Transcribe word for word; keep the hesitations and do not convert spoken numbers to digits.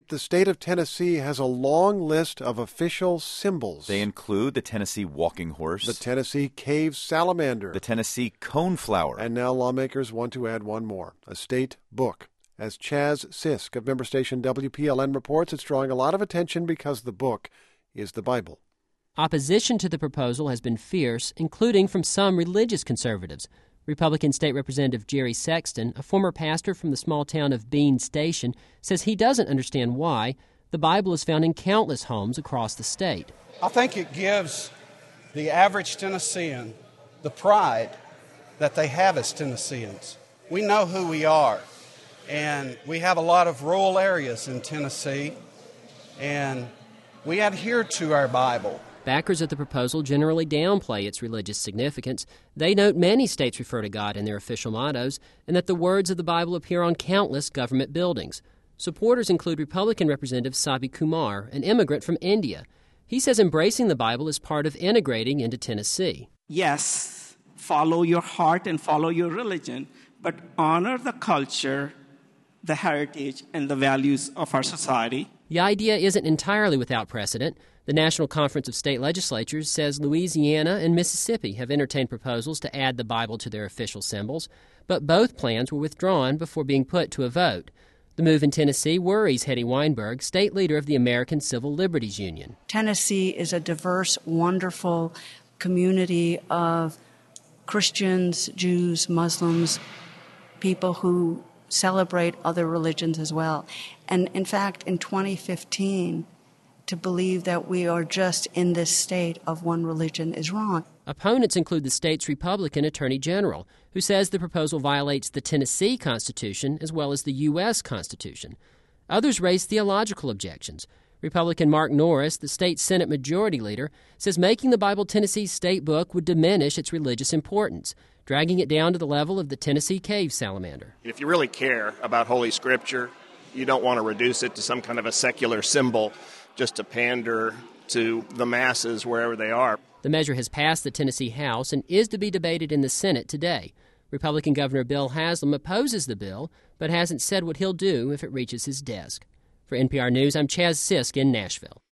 the state of Tennessee has a long list of official symbols. They include the Tennessee walking horse, the Tennessee cave salamander, the Tennessee coneflower. And now lawmakers want to add one more, a state book. As Chaz Sisk of member station W P L N reports, it's drawing a lot of attention because the book is the Bible. Opposition to the proposal has been fierce, including from some religious conservatives. Republican State Representative Jerry Sexton, a former pastor from the small town of Bean Station, says he doesn't understand why the Bible is found in countless homes across the state. I think it gives the average Tennessean the pride that they have as Tennesseans. We know who we are, and we have a lot of rural areas in Tennessee, and we adhere to our Bible. Backers of the proposal generally downplay its religious significance. They note many states refer to God in their official mottos and that the words of the Bible appear on countless government buildings. Supporters include Republican Representative Sabi Kumar, an immigrant from India. He says embracing the Bible is part of integrating into Tennessee. Yes, follow your heart and follow your religion, but honor the culture, the heritage, and the values of our society. The idea isn't entirely without precedent. The National Conference of State Legislatures says Louisiana and Mississippi have entertained proposals to add the Bible to their official symbols, but both plans were withdrawn before being put to a vote. The move in Tennessee worries Hetty Weinberg, state leader of the American Civil Liberties Union. Tennessee is a diverse, wonderful community of Christians, Jews, Muslims, people who celebrate other religions as well. And in fact, in twenty fifteen, to believe that we are just in this state of one religion is wrong. Opponents include the state's Republican Attorney General, who says the proposal violates the Tennessee Constitution as well as the U S Constitution. Others raise theological objections. Republican Mark Norris, the state Senate Majority Leader, says making the Bible Tennessee's state book would diminish its religious importance, dragging it down to the level of the Tennessee cave salamander. If you really care about Holy Scripture, you don't want to reduce it to some kind of a secular symbol just to pander to the masses wherever they are. The measure has passed the Tennessee House and is to be debated in the Senate today. Republican Governor Bill Haslam opposes the bill, but hasn't said what he'll do if it reaches his desk. For N P R News, I'm Chaz Sisk in Nashville.